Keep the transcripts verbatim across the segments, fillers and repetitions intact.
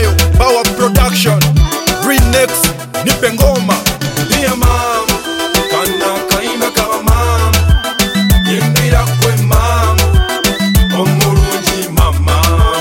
nayo Power Production Green Next nipe ngoma Dear mom, kana kaima kaba mom, yimbira kwe mom, omurungi mama.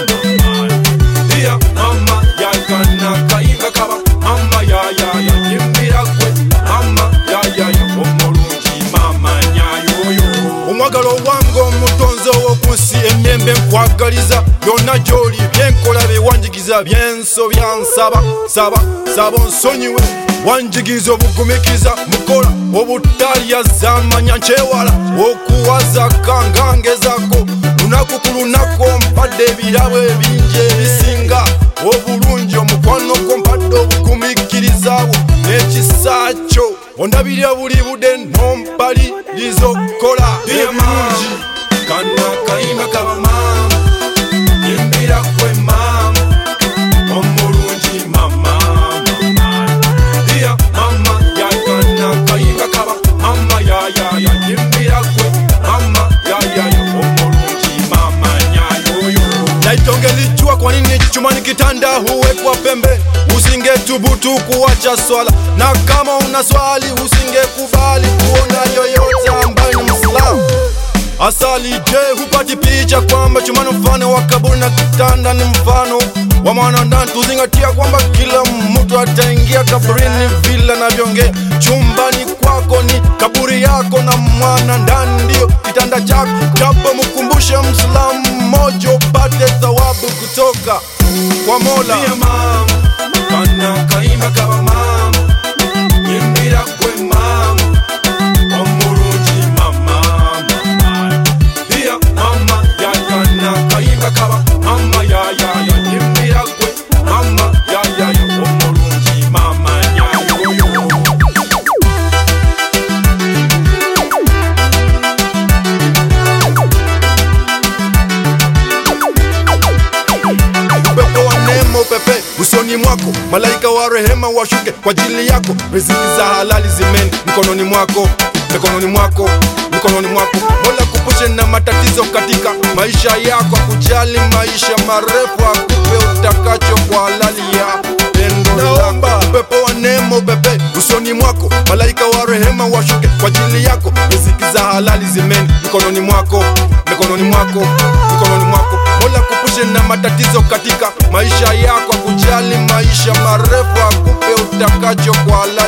Dear mama, ya kana kaima kaba mama ya ya ya, yimbira kwe mama ya ya ya, omurungi mama nyayo yo. Omwagalo wange omutonzo w'okunsi emyembe nkwagaliza byonna gy'oli byenkola biwanjigiza byenso byansaba saba saba onsonyiwe wanjigiza obugumikiza mukola obutalya zamanya nkyewala okuwaza kangangezako lunaku ku lunaku ompadde ebirabo ebingi ebisinga obulungi omukwano gwo mpadde obugumikirizaawo n'ekisa kyo ondabirya buli budde n'ompaliriza okukola ebirungi kana kaima kaba mama, yimbira kwe mama, omurungi mama. Dear mama, ya kana kaima kaba mama ya ya ya, yimbira kwe mama ya ya ya, omurungi mama nyayo yo. naitongelijua kwa nini chuma ni kitanda huwekwa pembe usingethubutu kuwacha swala na kama una swali usingekubali kuona yoyote ambaye ni Muislamu. Asali je hupati picha kwamba chuma ni mfano wa kaburi na kitanda ni mfano wa mwanadamu? Tuzingatia kwamba kila mtu ataingia kaburini vile anavyongea. Chumbani kwako ni kaburi yako na mwana ndani ndio kitanda chako. Japo mkumbushe Muislamu mmoja upate thawabu kutoka kwa Mola. Dear mom, kana kaima kaba mama, yimbira kwe mama, omurungi mama. Dear mama, ya kana kaima kaba mama ya ya ya, yimbira kwe mama ya ya ya, omurungi mama nyayo yo. Upepo wa neema upepe usoni mwako, malaika wa rehema washuke kwa ajili yako. Riziki za halali zimeni mikononi mwako, mikononi mwako, mikononi mwako. Mola kupushe na matatizo katika maisha yako, akujali maisha marefu, akupe utakacho kwa halali ya pendo lako. Upepo wa neema upepe usoni mwako, malaika wa rehema washuke kwa ajili yako. Riziki za halali zimeni mikononi mwako, mikononi mwako, mikononi mwako. Mola kupushe na matatizo katika maisha yako, akujali maisha marefu, akupe utakacho kwa halali